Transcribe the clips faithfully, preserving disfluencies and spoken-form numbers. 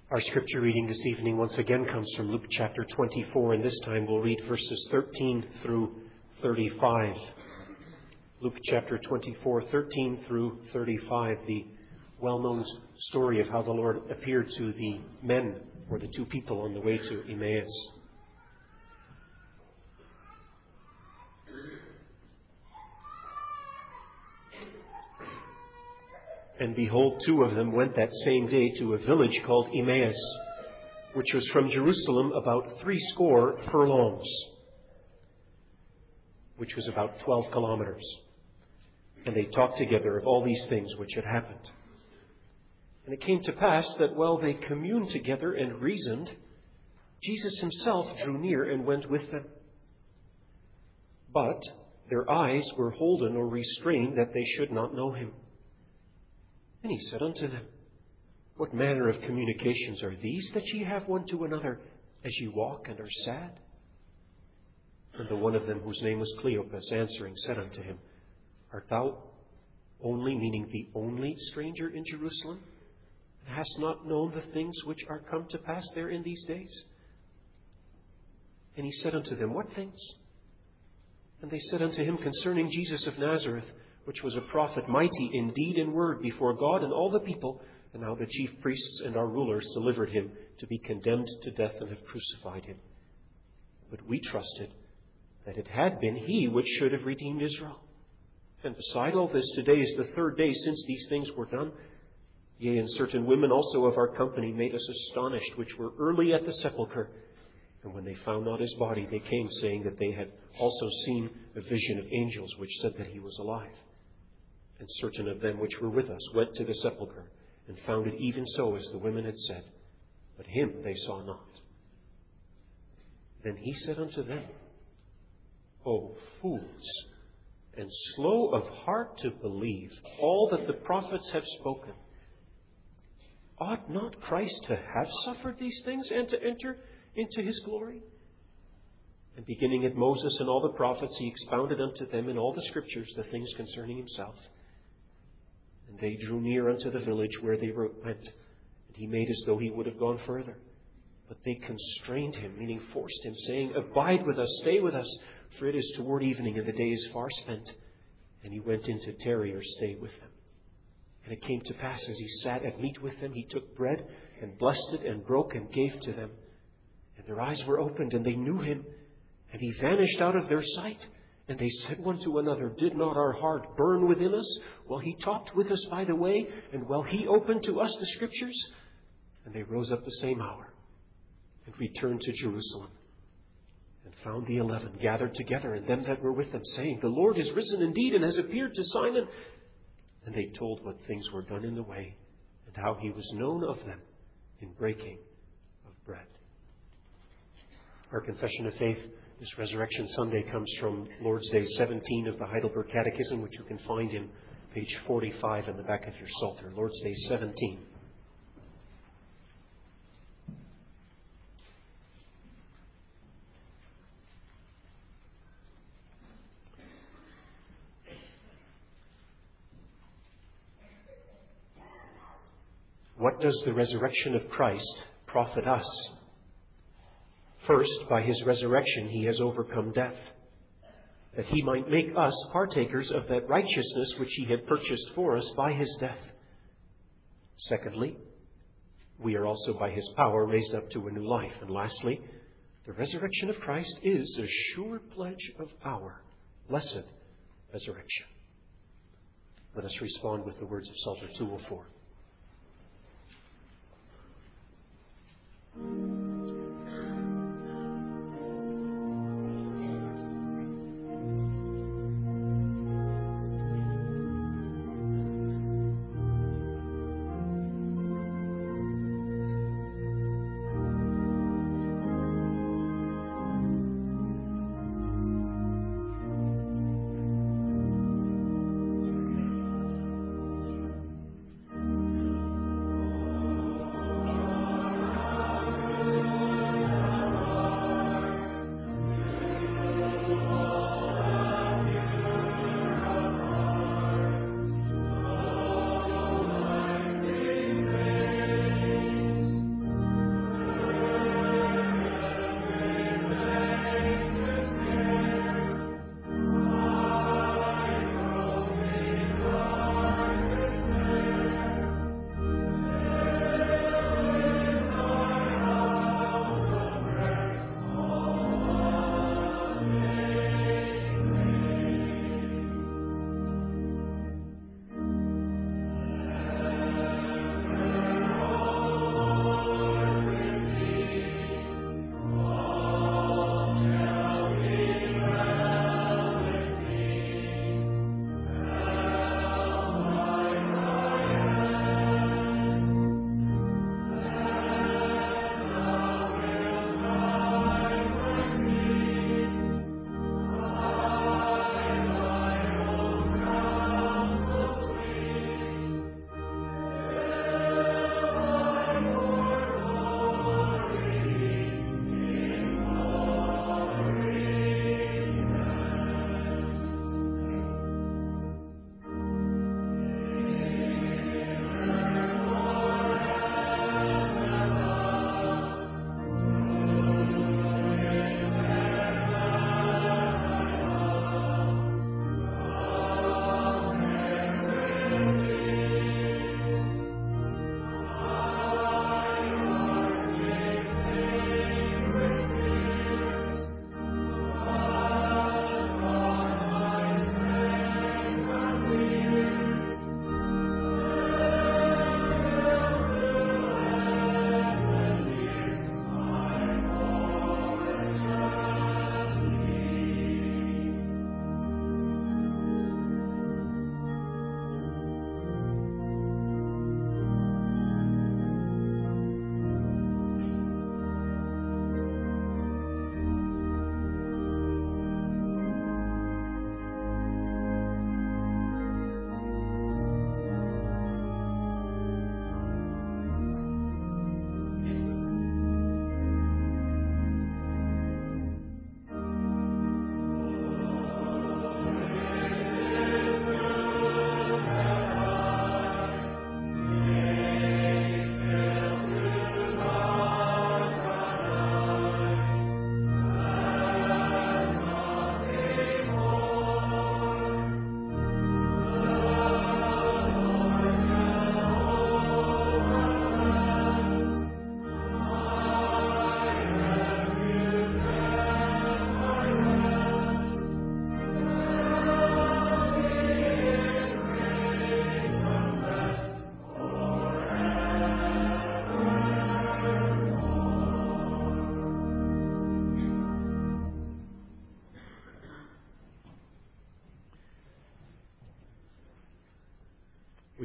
Our scripture reading this evening once again comes from Luke chapter twenty-four, and this time we'll read verses thirteen through thirty-five. Luke chapter twenty-four, thirteen through thirty-five, the well-known story of how the Lord appeared to the men, or the two people on the way to Emmaus. And behold, two of them went that same day to a village called Emmaus, which was from Jerusalem about threescore furlongs, which was about twelve kilometers. And they talked together of all these things which had happened. And it came to pass that while they communed together and reasoned, Jesus himself drew near and went with them. But their eyes were holden or restrained that they should not know him. And he said unto them, What manner of communications are these that ye have one to another as ye walk and are sad? And the one of them, whose name was Cleopas, answering, said unto him, Art thou only, meaning the only stranger in Jerusalem, and hast not known the things which are come to pass there in these days? And he said unto them, What things? And they said unto him, Concerning Jesus of Nazareth, which was a prophet, mighty in deed and word before God and all the people, and how the chief priests and our rulers delivered him to be condemned to death and have crucified him. But we trusted that it had been he which should have redeemed Israel. And beside all this, today is the third day since these things were done. Yea, and certain women also of our company made us astonished, which were early at the sepulchre. And when they found not his body, they came, saying that they had also seen a vision of angels, which said that he was alive. And certain of them which were with us went to the sepulchre, and found it even so as the women had said. But him they saw not. Then he said unto them, O fools, and slow of heart to believe all that the prophets have spoken. Ought not Christ to have suffered these things, and to enter into his glory? And beginning at Moses and all the prophets, he expounded unto them in all the scriptures the things concerning himself. And they drew near unto the village where they went, and he made as though he would have gone further. But they constrained him, meaning forced him, saying, Abide with us, stay with us, for it is toward evening, and the day is far spent. And he went in to tarry or stay with them. And it came to pass, as he sat at meat with them, he took bread, and blessed it, and broke, and gave to them. And their eyes were opened, and they knew him. And he vanished out of their sight. And they said one to another, Did not our heart burn within us while he talked with us by the way, and while he opened to us the scriptures? And they rose up the same hour, and returned to Jerusalem, and found the eleven gathered together, and them that were with them, saying, The Lord is risen indeed, and has appeared to Simon. And they told what things were done in the way, and how he was known of them in breaking of bread. Our confession of faith this Resurrection Sunday comes from Lord's Day seventeen of the Heidelberg Catechism, which you can find in page forty-five in the back of your Psalter. Lord's Day seventeen. What does the resurrection of Christ profit us? First, by his resurrection, he has overcome death, that he might make us partakers of that righteousness which he had purchased for us by his death. Secondly, we are also by his power raised up to a new life. And lastly, the resurrection of Christ is a sure pledge of our blessed resurrection. Let us respond with the words of Psalter two oh four.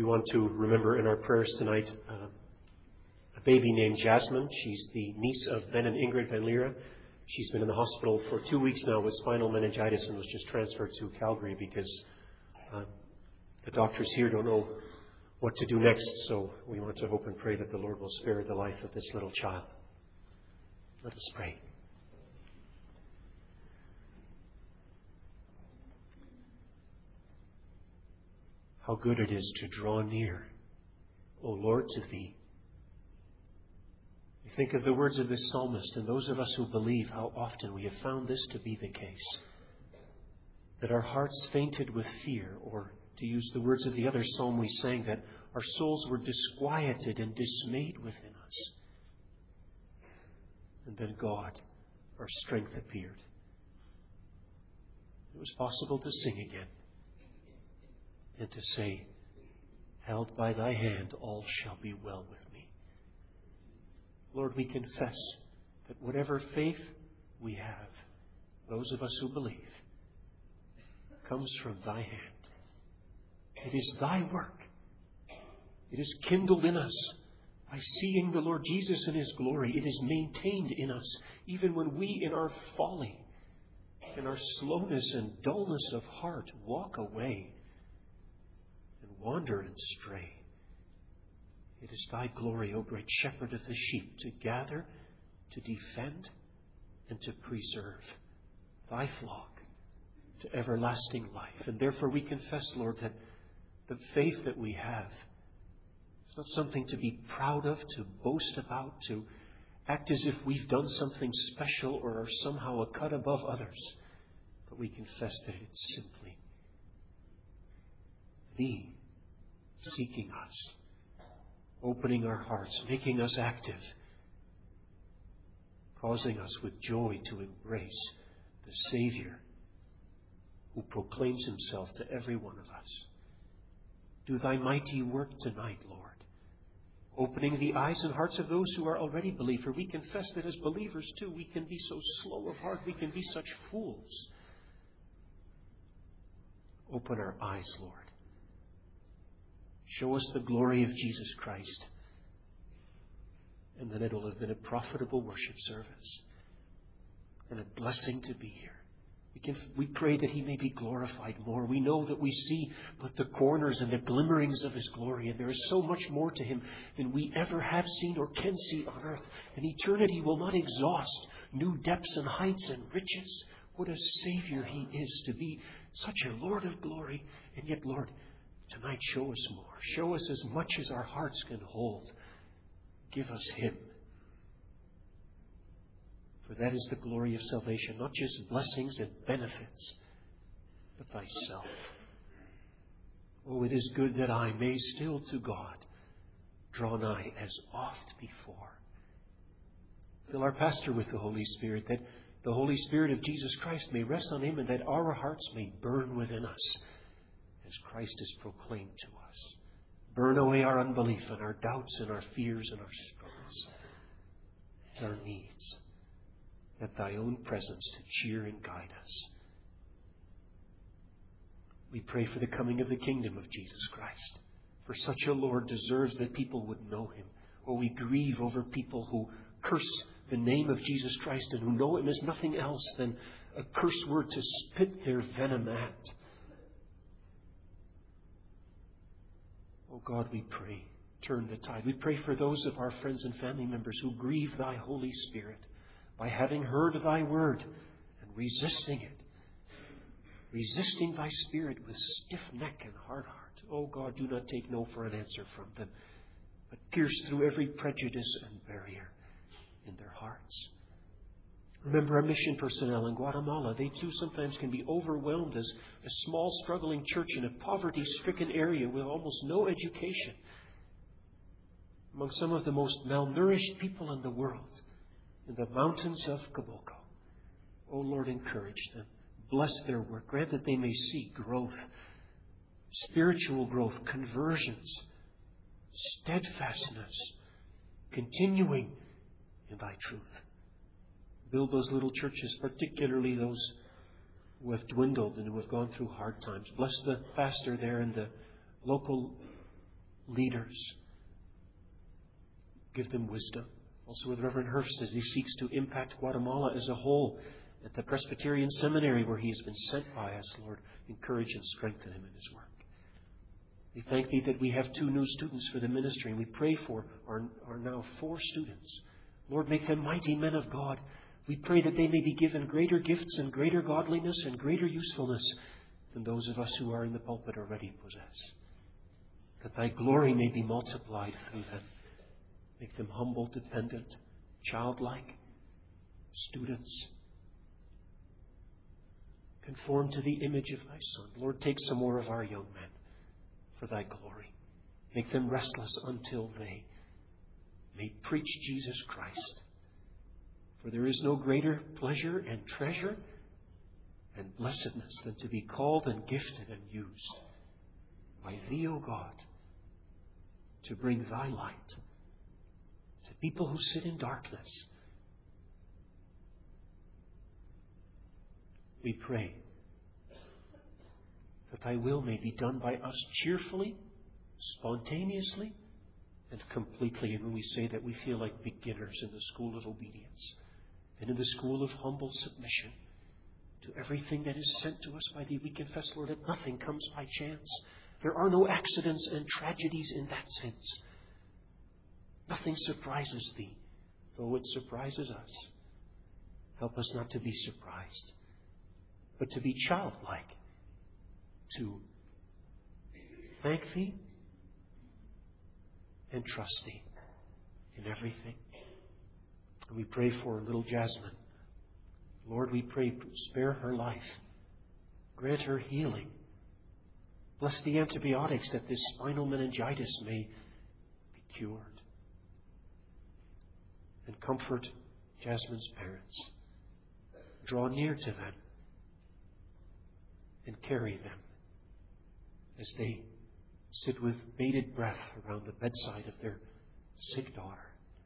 want to remember in our prayers tonight uh, a baby named Jasmine. She's the niece of Ben and Ingrid Van Lira. She's been in the hospital for two weeks now with spinal meningitis and was just transferred to Calgary because uh, the doctors here don't know what to do next. So we want to hope and pray that the Lord will spare the life of this little child. Let us pray. How good it is to draw near, O Lord, to Thee. We think of the words of this psalmist, and those of us who believe how often we have found this to be the case. That our hearts fainted with fear, or to use the words of the other psalm we sang, that our souls were disquieted and dismayed within us. And then God, our strength, appeared. It was possible to sing again. And to say, held by Thy hand, all shall be well with me. Lord, we confess that whatever faith we have, those of us who believe, comes from Thy hand. It is Thy work. It is kindled in us by seeing the Lord Jesus in His glory. It is maintained in us, even when we, in our folly, in our slowness and dullness of heart, walk away wander and stray. It is Thy glory, O great shepherd of the sheep, to gather, to defend, and to preserve Thy flock to everlasting life. And therefore we confess, Lord, that the faith that we have is not something to be proud of, to boast about, to act as if we've done something special or are somehow a cut above others. But we confess that it's simply Thee seeking us, opening our hearts, making us active, causing us with joy to embrace the Savior who proclaims Himself to every one of us. Do Thy mighty work tonight, Lord, opening the eyes and hearts of those who are already believers. We confess that as believers, too, we can be so slow of heart, we can be such fools. Open our eyes, Lord. Show us the glory of Jesus Christ. And then it will have been a profitable worship service and a blessing to be here. We can, we pray that He may be glorified more. We know that we see but the corners and the glimmerings of His glory, and there is so much more to Him than we ever have seen or can see on earth. And eternity will not exhaust new depths and heights and riches. What a Savior He is, to be such a Lord of glory. And yet, Lord, tonight show us more. Show us as much as our hearts can hold. Give us Him. For that is the glory of salvation, not just blessings and benefits, but Thyself. Oh, it is good that I may still to God draw nigh as oft before. Fill our pastor with the Holy Spirit, that the Holy Spirit of Jesus Christ may rest on him, and that our hearts may burn within us as Christ is proclaimed to us. Burn away our unbelief and our doubts and our fears and our struggles and our needs. Let Thy own presence to cheer and guide us. We pray for the coming of the kingdom of Jesus Christ. For such a Lord deserves that people would know Him. Or we grieve over people who curse the name of Jesus Christ and who know Him as nothing else than a curse word to spit their venom at. Oh God, we pray, turn the tide. We pray for those of our friends and family members who grieve Thy Holy Spirit by having heard Thy word and resisting it. Resisting Thy Spirit with stiff neck and hard heart. Oh God, do not take no for an answer from them, but pierce through every prejudice and barrier in their hearts. Remember our mission personnel in Guatemala. They too sometimes can be overwhelmed as a small struggling church in a poverty-stricken area with almost no education, among some of the most malnourished people in the world, in the mountains of Caboclo. Oh Lord, encourage them. Bless their work. Grant that they may see growth, spiritual growth, conversions, steadfastness, continuing in Thy truth. Build those little churches, particularly those who have dwindled and who have gone through hard times. Bless the pastor there and the local leaders. Give them wisdom. Also with Reverend Hurst as he seeks to impact Guatemala as a whole at the Presbyterian Seminary where he has been sent by us, Lord, encourage and strengthen him in his work. We thank Thee that we have two new students for the ministry, and we pray for our, our now four students. Lord, make them mighty men of God. We pray that they may be given greater gifts and greater godliness and greater usefulness than those of us who are in the pulpit already possess. That Thy glory may be multiplied through them. Make them humble, dependent, childlike students. Conform to the image of Thy Son. Lord, take some more of our young men for Thy glory. Make them restless until they may preach Jesus Christ. For there is no greater pleasure and treasure and blessedness than to be called and gifted and used by Thee, O God, to bring Thy light to people who sit in darkness. We pray that Thy will may be done by us cheerfully, spontaneously, and completely. And when we say that, we feel like beginners in the school of obedience and in the school of humble submission to everything that is sent to us by Thee. We confess, Lord, that nothing comes by chance. There are no accidents and tragedies in that sense. Nothing surprises Thee, though it surprises us. Help us not to be surprised, but to be childlike, to thank Thee and trust Thee in everything. And we pray for little Jasmine. Lord, we pray, spare her life. Grant her healing. Bless the antibiotics that this spinal meningitis may be cured. And comfort Jasmine's parents. Draw near to them and carry them as they sit with bated breath around the bedside of their sick daughter.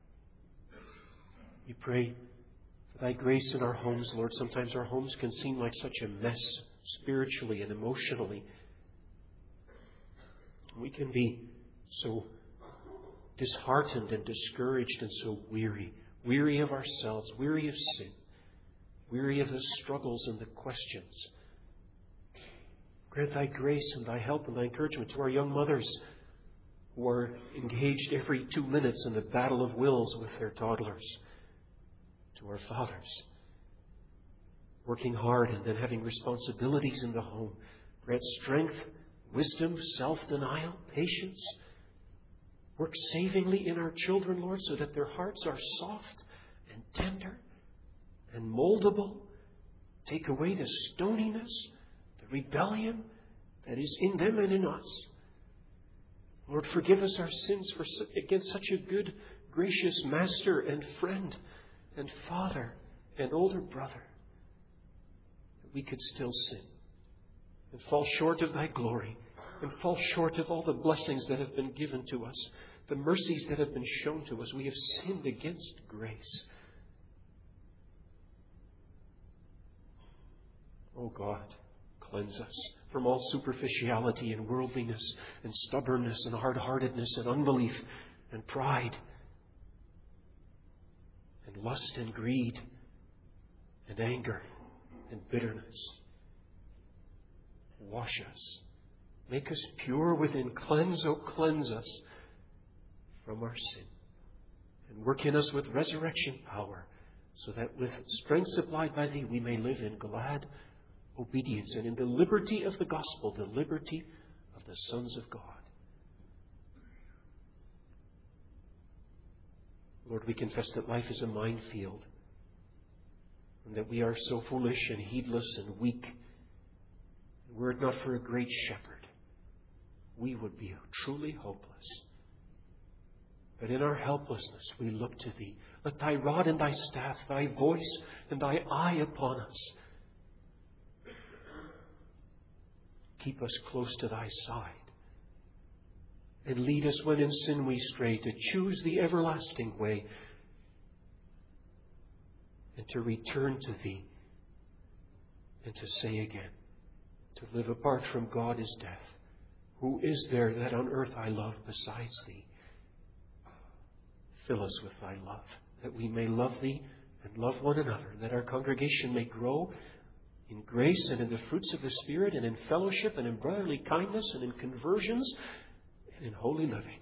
We pray for Thy grace in our homes, Lord. Sometimes our homes can seem like such a mess spiritually and emotionally. We can be so disheartened and discouraged and so weary. Weary of ourselves, weary of sin, weary of the struggles and the questions. Grant Thy grace and Thy help and Thy encouragement to our young mothers who are engaged every two minutes in the battle of wills with their toddlers. To our fathers, working hard and then having responsibilities in the home. Grant strength, wisdom, self-denial, patience. Work savingly in our children, Lord, so that their hearts are soft and tender and moldable. Take away the stoniness, the rebellion that is in them and in us. Lord, forgive us our sins for, against such a good, gracious Master and friend and Father and older brother, that we could still sin and fall short of Thy glory and fall short of all the blessings that have been given to us, the mercies that have been shown to us. We have sinned against grace. Oh God, cleanse us from all superficiality and worldliness and stubbornness and hard-heartedness and unbelief and pride and lust and greed and anger and bitterness. Wash us. Make us pure within. Cleanse, oh, cleanse us from our sin. And work in us with resurrection power, so that with strength supplied by Thee, we may live in glad obedience and in the liberty of the gospel, the liberty of the sons of God. Lord, we confess that life is a minefield, and that we are so foolish and heedless and weak. And were it not for a great shepherd, we would be truly hopeless. But in our helplessness, we look to Thee. Let Thy rod and Thy staff, Thy voice and Thy eye upon us, keep us close to Thy side. And lead us when in sin we stray, to choose the everlasting way and to return to Thee and to say again, to live apart from God is death. Who is there that on earth I love besides Thee? Fill us with Thy love, that we may love Thee and love one another, that our congregation may grow in grace and in the fruits of the Spirit and in fellowship and in brotherly kindness and in conversions and in holy living.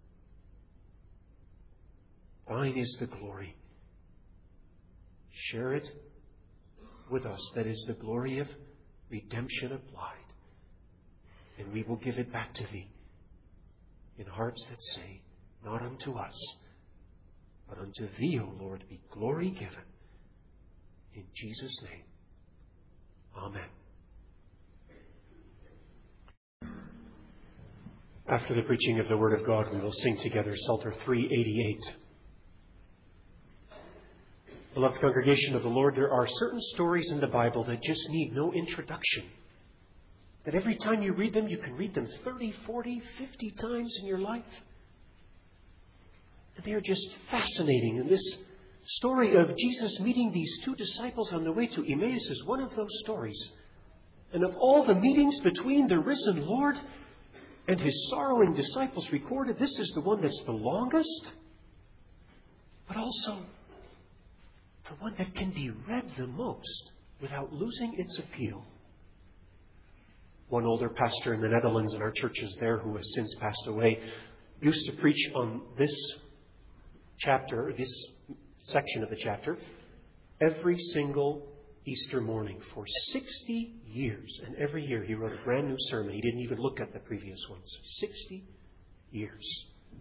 Thine is the glory. Share it with us. That is the glory of redemption applied. And we will give it back to Thee in hearts that say, not unto us, but unto Thee, O Lord, be glory given. In Jesus' name. Amen. After the preaching of the Word of God, we will sing together Psalter three eighty-eight. Beloved congregation of the Lord, there are certain stories in the Bible that just need no introduction. That every time you read them, you can read them thirty, forty, fifty times in your life. And they are just fascinating. And this story of Jesus meeting these two disciples on the way to Emmaus is one of those stories. And of all the meetings between the risen Lord and His sorrowing disciples recorded, this is the one that's the longest, but also the one that can be read the most without losing its appeal. One older pastor in the Netherlands, in our churches there, who has since passed away, used to preach on this chapter, this section of the chapter, every single Easter morning for sixty years. And every year he wrote a brand new sermon. He didn't even look at the previous ones. sixty years.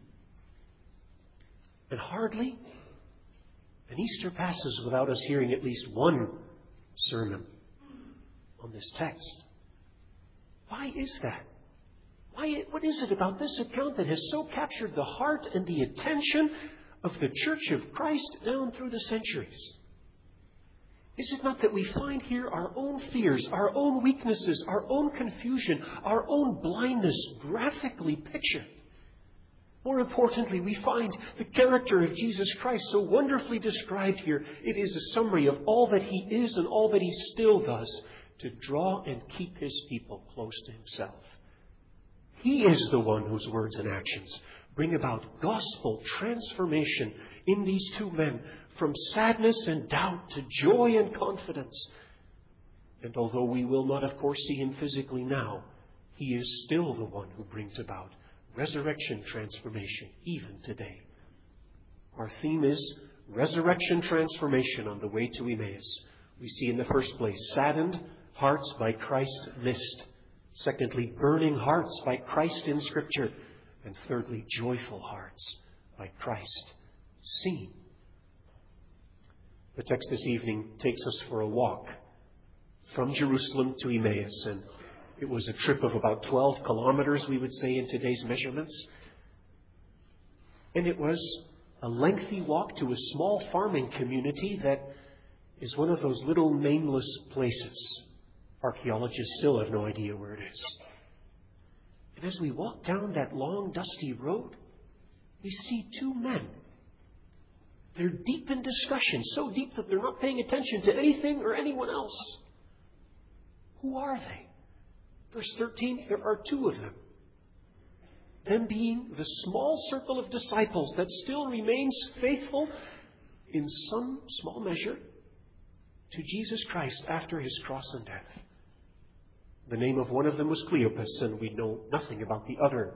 And hardly an Easter passes without us hearing at least one sermon on this text. Why is that? Why, what is it about this account that has so captured the heart and the attention of the Church of Christ down through the centuries? Is it not that we find here our own fears, our own weaknesses, our own confusion, our own blindness graphically pictured? More importantly, we find the character of Jesus Christ so wonderfully described here. It is a summary of all that He is and all that He still does to draw and keep His people close to Himself. He is the one whose words and actions bring about gospel transformation in these two men, from sadness and doubt to joy and confidence. And although we will not, of course, see Him physically now, He is still the one who brings about resurrection transformation even today. Our theme is resurrection transformation on the way to Emmaus. We see in the first place saddened hearts by Christ missed. Secondly, burning hearts by Christ in Scripture. And thirdly, joyful hearts by Christ seen. The text this evening takes us for a walk from Jerusalem to Emmaus, and it was a trip of about twelve kilometers, we would say, in today's measurements. And it was a lengthy walk to a small farming community that is one of those little nameless places. Archaeologists still have no idea where it is. And as we walk down that long, dusty road, we see two men. They're deep in discussion, so deep that they're not paying attention to anything or anyone else. Who are they? Verse thirteen, there are two of them. Them being the small circle of disciples that still remains faithful in some small measure to Jesus Christ after His cross and death. The name of one of them was Cleopas, and we know nothing about the other.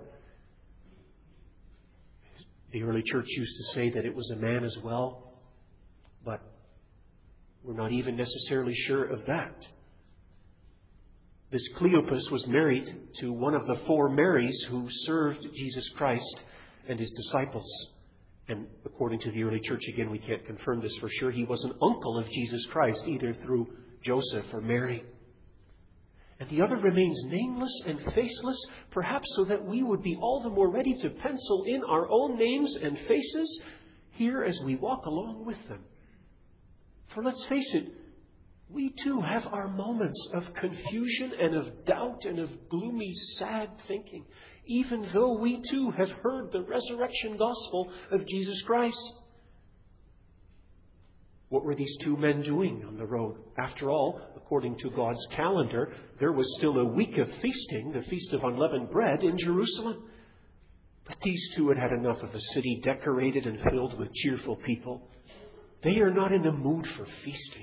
The early church used to say that it was a man as well, but we're not even necessarily sure of that. This Cleopas was married to one of the four Marys who served Jesus Christ and His disciples. And according to the early church, again, we can't confirm this for sure, he was an uncle of Jesus Christ, either through Joseph or Mary. And the other remains nameless and faceless, perhaps so that we would be all the more ready to pencil in our own names and faces here as we walk along with them. For let's face it, we too have our moments of confusion and of doubt and of gloomy, sad thinking, even though we too have heard the resurrection gospel of Jesus Christ. What were these two men doing on the road? After all, according to God's calendar, there was still a week of feasting, the Feast of Unleavened Bread, in Jerusalem. But these two had had enough of a city decorated and filled with cheerful people. They are not in the mood for feasting.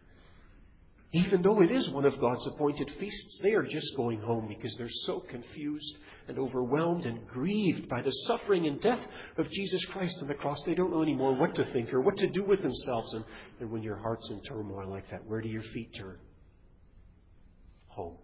Even though it is one of God's appointed feasts, they are just going home because they're so confused and overwhelmed and grieved by the suffering and death of Jesus Christ on the cross. They don't know anymore what to think or what to do with themselves. And, and when your heart's in turmoil like that, where do your feet turn? Home.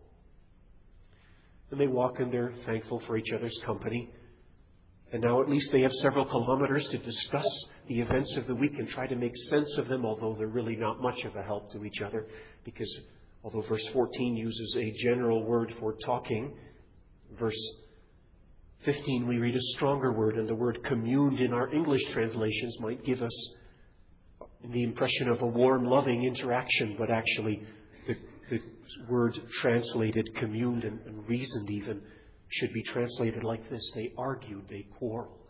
And they walk and they're thankful for each other's company. And now at least they have several kilometers to discuss the events of the week and try to make sense of them, although they're really not much of a help to each other. Because although verse fourteen uses a general word for talking, verse fifteen we read a stronger word, and the word communed in our English translations might give us the impression of a warm, loving interaction, but actually the, the word translated communed and, and reasoned even should be translated like this. They argued, they quarreled.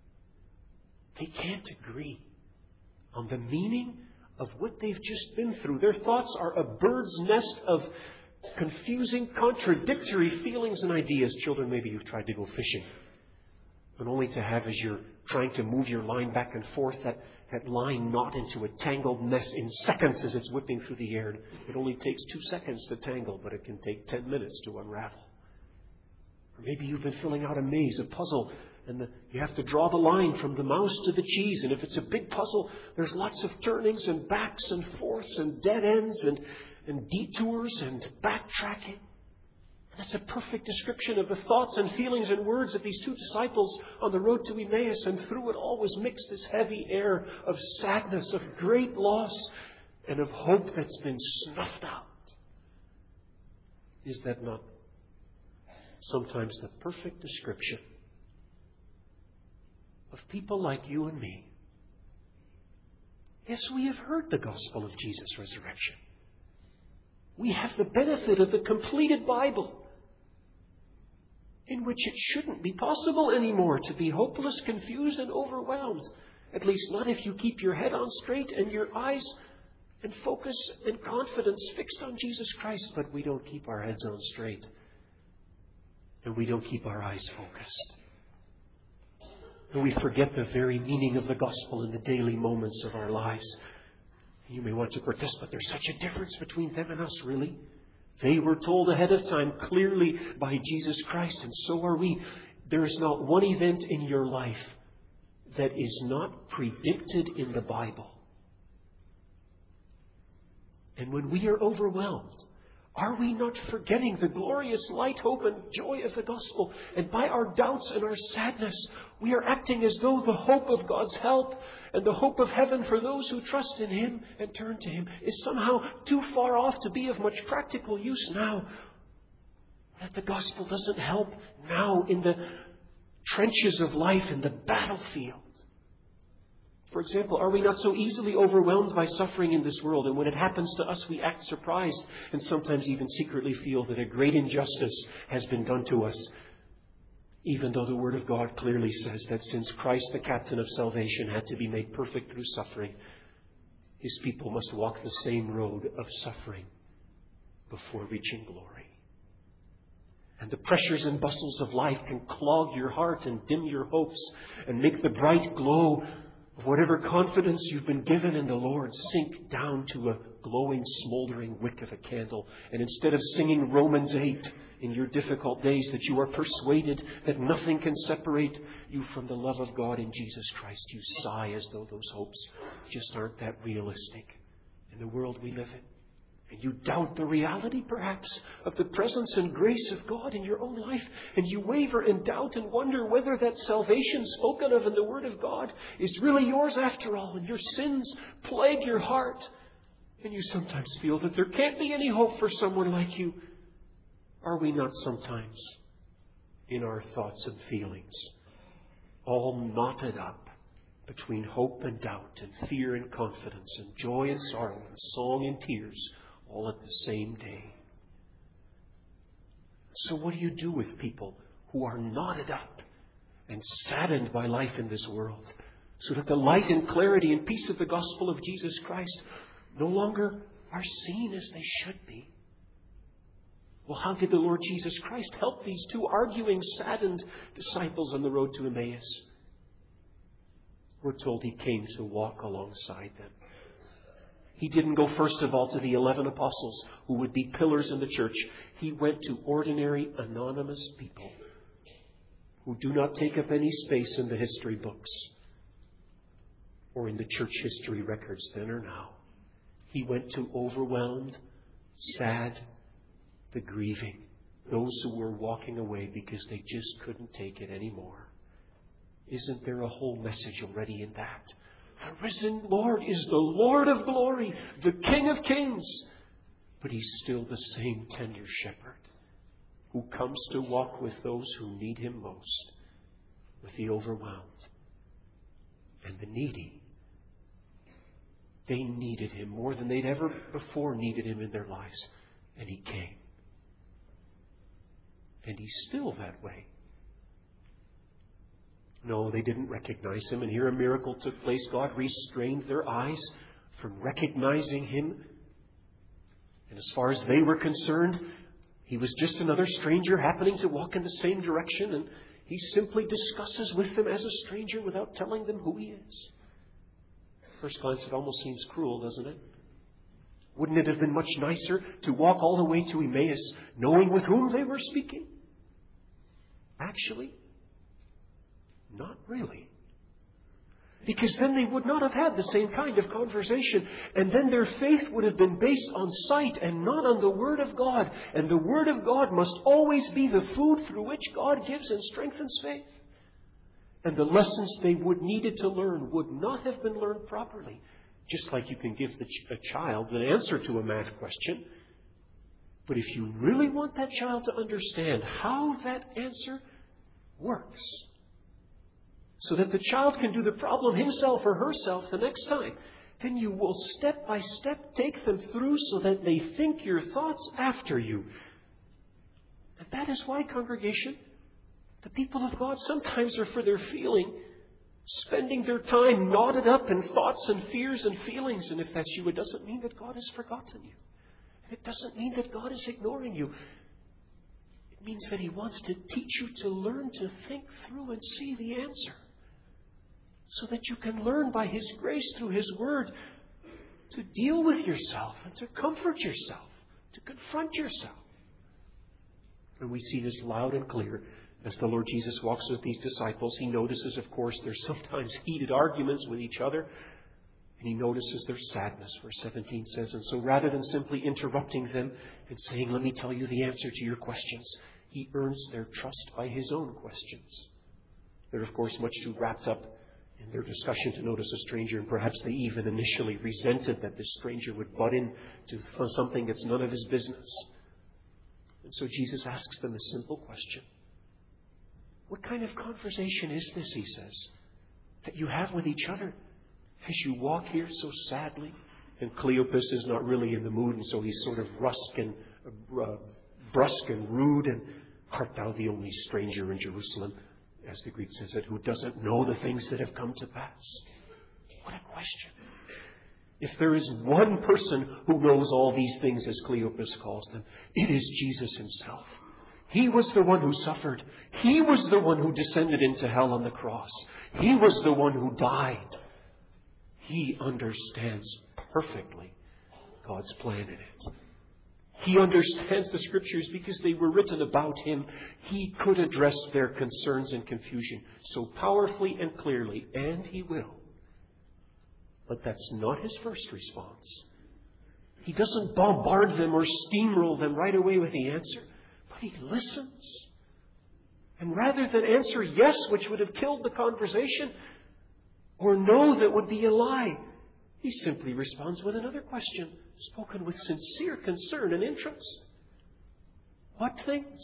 They can't agree on the meaning of what they've just been through. Their thoughts are a bird's nest of confusing, contradictory feelings and ideas. Children, maybe you've tried to go fishing, and only to have, as you're trying to move your line back and forth, that, that line knot into a tangled mess in seconds as it's whipping through the air. It only takes two seconds to tangle, but it can take ten minutes to unravel. Or maybe you've been filling out a maze, a puzzle, and the, you have to draw the line from the mouse to the cheese. And if it's a big puzzle, there's lots of turnings and backs and forths and dead ends and, and detours and backtracking. And that's a perfect description of the thoughts and feelings and words of these two disciples on the road to Emmaus. And through it all was mixed this heavy air of sadness, of great loss, and of hope that's been snuffed out. Is that not sometimes the perfect description of people like you and me? Yes, we have heard the gospel of Jesus' resurrection. We have the benefit of the completed Bible, in which it shouldn't be possible anymore to be hopeless, confused, and overwhelmed. At least not if you keep your head on straight and your eyes and focus and confidence fixed on Jesus Christ. But we don't keep our heads on straight. And we don't keep our eyes focused. And we forget the very meaning of the gospel in the daily moments of our lives. You may want to protest, but there's such a difference between them and us, really. They were told ahead of time clearly by Jesus Christ, and so are we. There is not one event in your life that is not predicted in the Bible. And when we are overwhelmed, are we not forgetting the glorious light, hope, and joy of the gospel? And by our doubts and our sadness, we are acting as though the hope of God's help and the hope of heaven for those who trust in Him and turn to Him is somehow too far off to be of much practical use now. That the gospel doesn't help now in the trenches of life, in the battlefield. For example, are we not so easily overwhelmed by suffering in this world? And when it happens to us, we act surprised and sometimes even secretly feel that a great injustice has been done to us. Even though the Word of God clearly says that since Christ, the captain of salvation, had to be made perfect through suffering, His people must walk the same road of suffering before reaching glory. And the pressures and bustles of life can clog your heart and dim your hopes and make the bright glow of whatever confidence you've been given in the Lord sink down to a glowing, smoldering wick of a candle. And instead of singing Romans eight in your difficult days, that you are persuaded that nothing can separate you from the love of God in Jesus Christ, you sigh as though those hopes just aren't that realistic in the world we live in. And you doubt the reality, perhaps, of the presence and grace of God in your own life. And you waver in doubt and wonder whether that salvation spoken of in the Word of God is really yours after all. And your sins plague your heart. And you sometimes feel that there can't be any hope for someone like you. Are we not sometimes, in our thoughts and feelings, all knotted up between hope and doubt and fear and confidence and joy and sorrow and song and tears, all at the same day? So what do you do with people who are knotted up and saddened by life in this world? so that the light and clarity and peace of the gospel of Jesus Christ no longer are seen as they should be. Well, how did the Lord Jesus Christ help these two arguing, saddened disciples on the road to Emmaus? We're told He came to walk alongside them. He didn't go first of all to the eleven apostles who would be pillars in the church. He went to ordinary, anonymous people who do not take up any space in the history books or in the church history records then or now. He went to overwhelmed, sad, the grieving, those who were walking away because they just couldn't take it anymore. Isn't there a whole message already in that? The risen Lord is the Lord of glory, the King of kings. But He's still the same tender shepherd who comes to walk with those who need Him most, with the overwhelmed and the needy. They needed Him more than they'd ever before needed Him in their lives. And He came. And He's still that way. No, they didn't recognize Him. And here a miracle took place. God restrained their eyes from recognizing Him. And as far as they were concerned, He was just another stranger happening to walk in the same direction. And He simply discusses with them as a stranger without telling them who He is. First glance, it almost seems cruel, doesn't it? Wouldn't it have been much nicer to walk all the way to Emmaus knowing with whom they were speaking? Actually, not really. Because then they would not have had the same kind of conversation. And then their faith would have been based on sight and not on the Word of God. And the Word of God must always be the food through which God gives and strengthens faith. And the lessons they would needed to learn would not have been learned properly. Just like you can give the ch- a child an answer to a math question. But if you really want that child to understand how that answer works, so that the child can do the problem himself or herself the next time, then you will step by step take them through so that they think your thoughts after you. And that is why, congregation, the people of God sometimes are for their feeling, spending their time knotted up in thoughts and fears and feelings. And if that's you, it doesn't mean that God has forgotten you. It doesn't mean that God is ignoring you. It means that He wants to teach you to learn to think through and see the answer, so that you can learn by His grace through His Word to deal with yourself and to comfort yourself, to confront yourself. And we see this loud and clear as the Lord Jesus walks with these disciples. He notices, of course, there's sometimes heated arguments with each other. And He notices their sadness. Verse seventeen says, and so rather than simply interrupting them and saying, let me tell you the answer to your questions, He earns their trust by His own questions. They're, of course, much too wrapped up in their discussion to notice a stranger, and perhaps they even initially resented that this stranger would butt in to something that's none of his business. And so Jesus asks them a simple question. What kind of conversation is this, He says, that you have with each other as you walk here so sadly? And Cleopas is not really in the mood, and so he's sort of brusque and, uh, brusque and rude. And art thou the only stranger in Jerusalem, as the Greek says it, who doesn't know the things that have come to pass? What a question. If there is one person who knows all these things, as Cleopas calls them, it is Jesus Himself. He was the one who suffered. He was the one who descended into hell on the cross. He was the one who died. He understands perfectly God's plan in it. He understands the Scriptures because they were written about Him. He could address their concerns and confusion so powerfully and clearly, and He will. But that's not His first response. He doesn't bombard them or steamroll them right away with the answer, but He listens. And rather than answer yes, which would have killed the conversation, or no, that would be a lie, He simply responds with another question, spoken with sincere concern and interest. What things?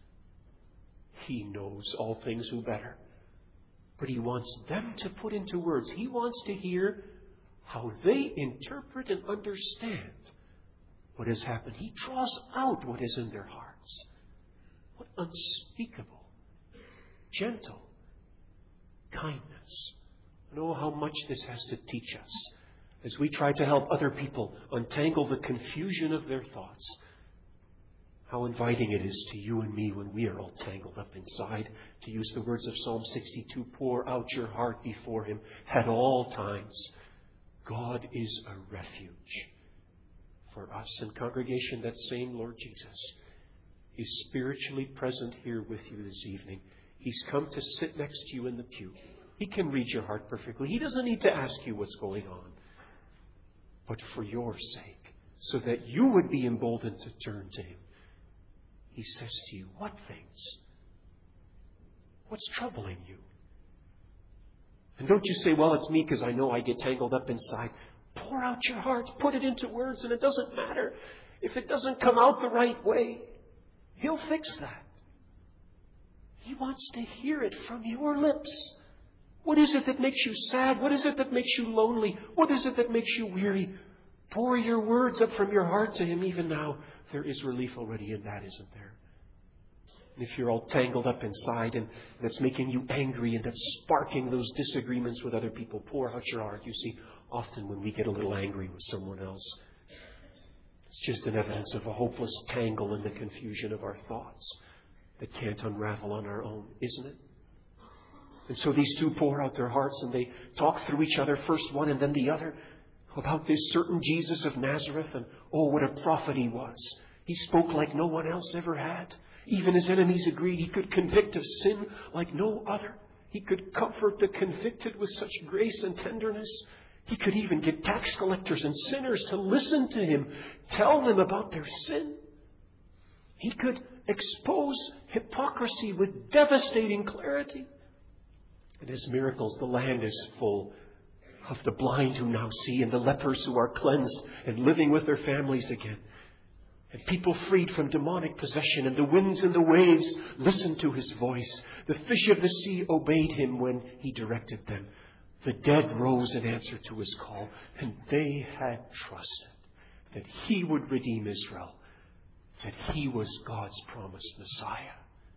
He knows all things who better. But He wants them to put into words. He wants to hear how they interpret and understand what has happened. He draws out what is in their hearts. What unspeakable, gentle kindness And oh, how much this has to teach us as we try to help other people untangle the confusion of their thoughts. How inviting it is to you and me when we are all tangled up inside. To use the words of Psalm sixty-two, pour out your heart before Him at all times. God is a refuge for us. And congregation, that same Lord Jesus is spiritually present here with you this evening. He's come to sit next to you in the pew. He can read your heart perfectly. He doesn't need to ask you what's going on. But for your sake, so that you would be emboldened to turn to Him, He says to you, what things? What's troubling you? And don't you say, well, it's me because I know I get tangled up inside. Pour out your heart. Put it into words, and it doesn't matter if it doesn't come out the right way. He'll fix that. He wants to hear it from your lips. What is it that makes you sad? What is it that makes you lonely? What is it that makes you weary? Pour your words up from your heart to Him even now. There is relief already in that, isn't there? And if you're all tangled up inside and that's making you angry and that's sparking those disagreements with other people, pour out your heart. You see, often when we get a little angry with someone else, it's just an evidence of a hopeless tangle in the confusion of our thoughts that can't unravel on our own, isn't it? And so these two pour out their hearts and they talk through each other, first one and then the other, about this certain Jesus of Nazareth. And oh, what a prophet He was. He spoke like no one else ever had. Even His enemies agreed He could convict of sin like no other. He could comfort the convicted with such grace and tenderness. He could even get tax collectors and sinners to listen to Him, tell them about their sin. He could expose hypocrisy with devastating clarity. And His miracles, the land is full of the blind who now see and the lepers who are cleansed and living with their families again. And people freed from demonic possession, and the winds and the waves listened to His voice. The fish of the sea obeyed Him when He directed them. The dead rose in answer to His call, and they had trusted that He would redeem Israel, that He was God's promised Messiah.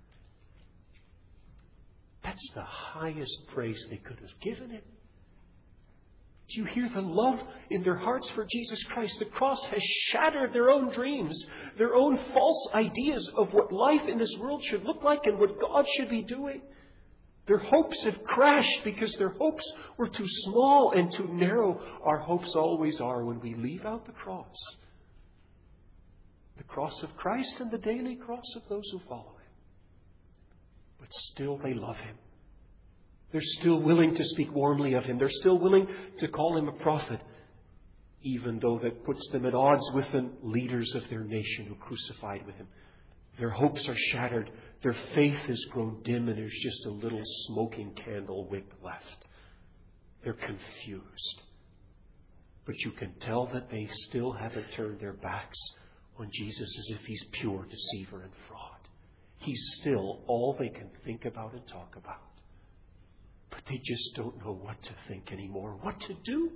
That's the highest praise they could have given Him. Do you hear the love in their hearts for Jesus Christ? The cross has shattered their own dreams, their own false ideas of what life in this world should look like and what God should be doing. Their hopes have crashed because their hopes were too small and too narrow. Our hopes always are when we leave out the cross. The cross of Christ and the daily cross of those who follow Him. But still they love Him. They're still willing to speak warmly of Him. They're still willing to call Him a prophet, even though that puts them at odds with the leaders of their nation who crucified with Him. Their hopes are shattered. Their faith has grown dim, and there's just a little smoking candle wick left. They're confused. But you can tell that they still haven't turned their backs on Jesus as if He's pure deceiver and fraud. He's still all they can think about and talk about. But they just don't know what to think anymore, what to do.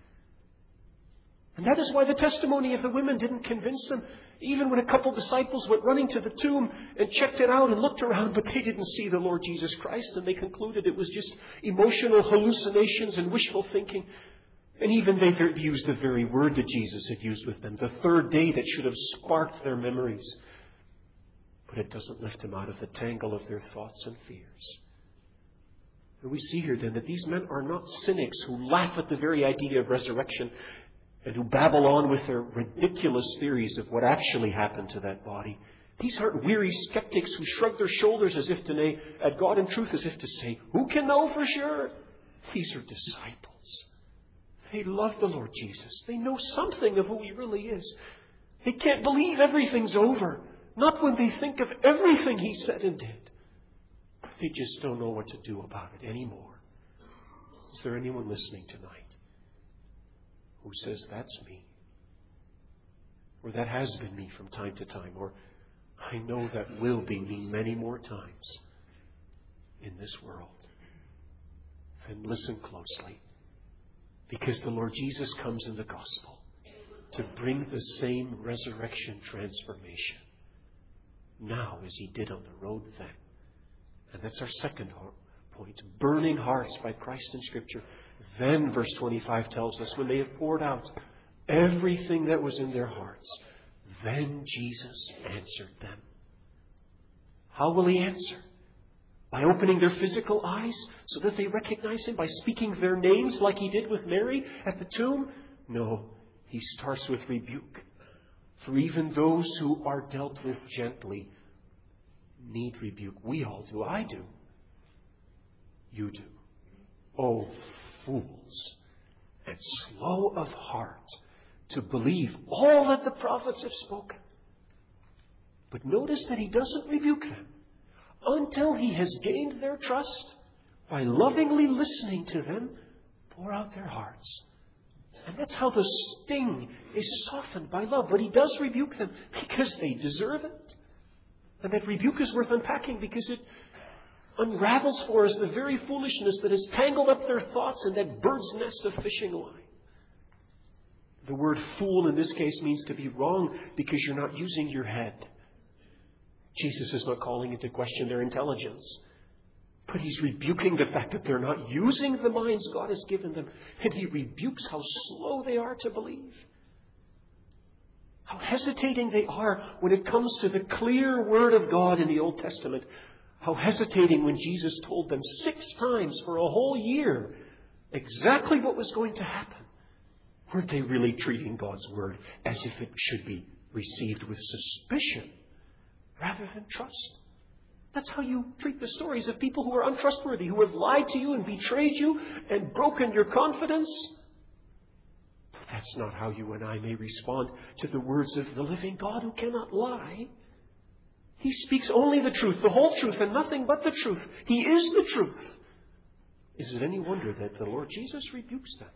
And that is why the testimony of the women didn't convince them. Even when a couple of disciples went running to the tomb and checked it out and looked around, but they didn't see the Lord Jesus Christ, and they concluded it was just emotional hallucinations and wishful thinking. And even they used the very word that Jesus had used with them, the third day that should have sparked their memories. But it doesn't lift them out of the tangle of their thoughts and fears. And we see here then that these men are not cynics who laugh at the very idea of resurrection and who babble on with their ridiculous theories of what actually happened to that body. These aren't weary skeptics who shrug their shoulders as if to nay, at God in truth, as if to say, who can know for sure? These are disciples. They love the Lord Jesus. They know something of who He really is. They can't believe everything's over. Not when they think of everything He said and did. But they just don't know what to do about it anymore. Is there anyone listening tonight who says, that's me? Or that has been me from time to time? Or I know that will be me many more times in this world? Then listen closely. Because the Lord Jesus comes in the gospel to bring the same resurrection transformation now as He did on the road then. And that's our second point. Burning hearts by Christ in Scripture. Then, verse twenty-five tells us, when they have poured out everything that was in their hearts, then Jesus answered them. How will He answer? By opening their physical eyes so that they recognize Him? By speaking their names like He did with Mary at the tomb? No, He starts with rebuke. For even those who are dealt with gently need rebuke. We all do. I do. You do. Oh, fools, and slow of heart to believe all that the prophets have spoken. But notice that He doesn't rebuke them until He has gained their trust by lovingly listening to them pour out their hearts. And that's how the sting is softened by love. But He does rebuke them because they deserve it. And that rebuke is worth unpacking because it unravels for us the very foolishness that has tangled up their thoughts in that bird's nest of fishing line. The word fool in this case means to be wrong because you're not using your head. Jesus is not calling into question their intelligence, but He's rebuking the fact that they're not using the minds God has given them. And He rebukes how slow they are to believe. How hesitating they are when it comes to the clear Word of God in the Old Testament. How hesitating when Jesus told them six times for a whole year exactly what was going to happen. Weren't they really treating God's Word as if it should be received with suspicion rather than trust? That's how you treat the stories of people who are untrustworthy, who have lied to you and betrayed you and broken your confidence. But that's not how you and I may respond to the words of the living God who cannot lie. He speaks only the truth, the whole truth, and nothing but the truth. He is the truth. Is it any wonder that the Lord Jesus rebukes them?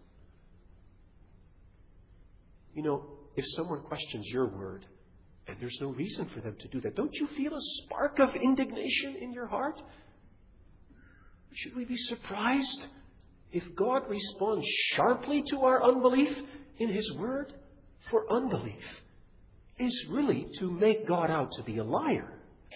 You know, if someone questions your word, and there's no reason for them to do that, don't you feel a spark of indignation in your heart? Should we be surprised if God responds sharply to our unbelief in His word? For unbelief is really to make God out to be a liar.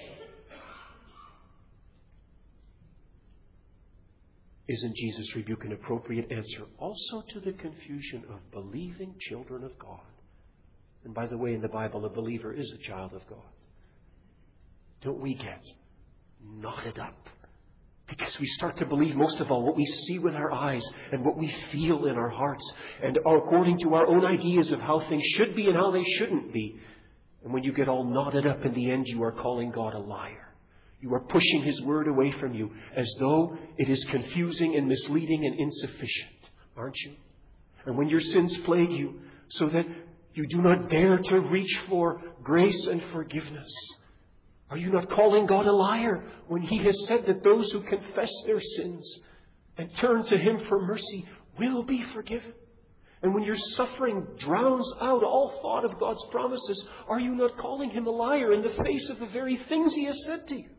Isn't Jesus' rebuke an appropriate answer also to the confusion of believing children of God? And by the way, in the Bible, a believer is a child of God. Don't we get knotted up? Because we start to believe, most of all, what we see with our eyes and what we feel in our hearts, and according to our own ideas of how things should be and how they shouldn't be. And when you get all knotted up, in the end, you are calling God a liar. You are pushing His word away from you as though it is confusing and misleading and insufficient, aren't you? And when your sins plague you so that you do not dare to reach for grace and forgiveness, are you not calling God a liar when He has said that those who confess their sins and turn to Him for mercy will be forgiven? And when your suffering drowns out all thought of God's promises, are you not calling Him a liar in the face of the very things He has said to you?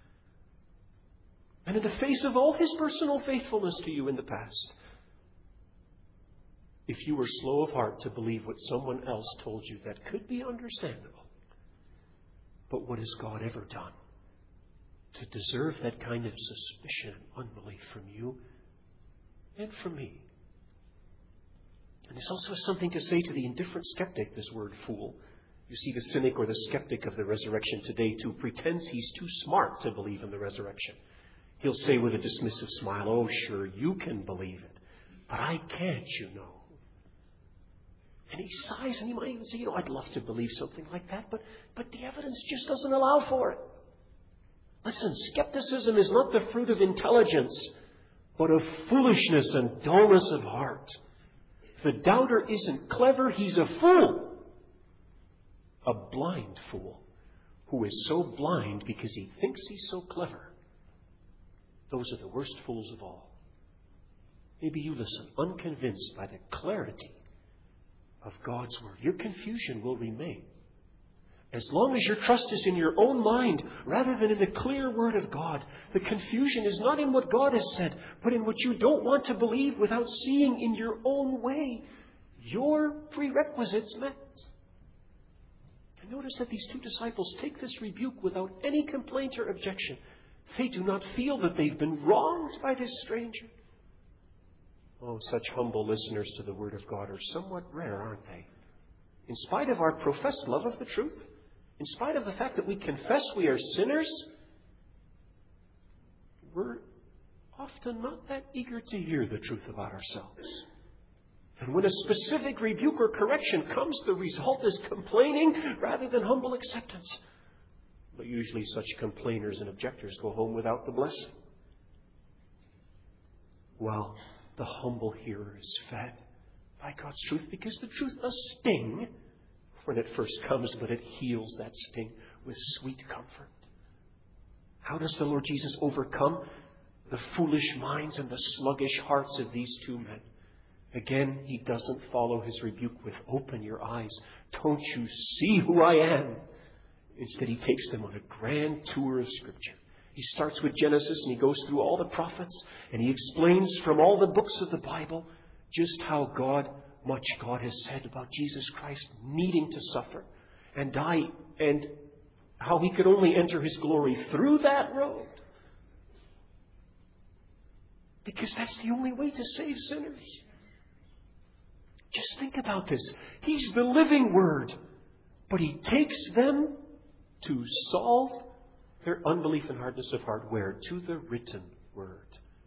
And in the face of all His personal faithfulness to you in the past? If you were slow of heart to believe what someone else told you, that could be understandable. But what has God ever done to deserve that kind of suspicion and unbelief from you and from me? And this also has something to say to the indifferent skeptic, this word fool. You see, the cynic or the skeptic of the resurrection today too pretends he's too smart to believe in the resurrection. He'll say with a dismissive smile, "Oh, sure, you can believe it, but I can't, you know." And he sighs and he might even say, "You know, I'd love to believe something like that, but, but the evidence just doesn't allow for it." Listen, skepticism is not the fruit of intelligence, but of foolishness and dullness of heart. The doubter isn't clever, he's a fool. A blind fool who is so blind because he thinks he's so clever. Those are the worst fools of all. Maybe you listen unconvinced by the clarity of God's Word. Your confusion will remain. As long as your trust is in your own mind rather than in the clear Word of God, the confusion is not in what God has said, but in what you don't want to believe without seeing in your own way your prerequisites met. And notice that these two disciples take this rebuke without any complaint or objection. They do not feel that they've been wronged by this stranger. Oh, such humble listeners to the Word of God are somewhat rare, aren't they? In spite of our professed love of the truth, in spite of the fact that we confess we are sinners, we're often not that eager to hear the truth about ourselves. And when a specific rebuke or correction comes, the result is complaining rather than humble acceptance. But usually such complainers and objectors go home without the blessing, while the humble hearer is fed by God's truth, because the truth does sting when it first comes, but it heals that sting with sweet comfort. How does the Lord Jesus overcome the foolish minds and the sluggish hearts of these two men? Again, He doesn't follow His rebuke with "open your eyes. Don't you see who I am?" Instead, He takes them on a grand tour of Scripture. He starts with Genesis and He goes through all the prophets and He explains from all the books of the Bible just how God, much God has said about Jesus Christ needing to suffer and die, and how He could only enter His glory through that road. Because that's the only way to save sinners. Just think about this. He's the living Word, but He takes them to solve their unbelief and hardness of heart. Where? To the written Word.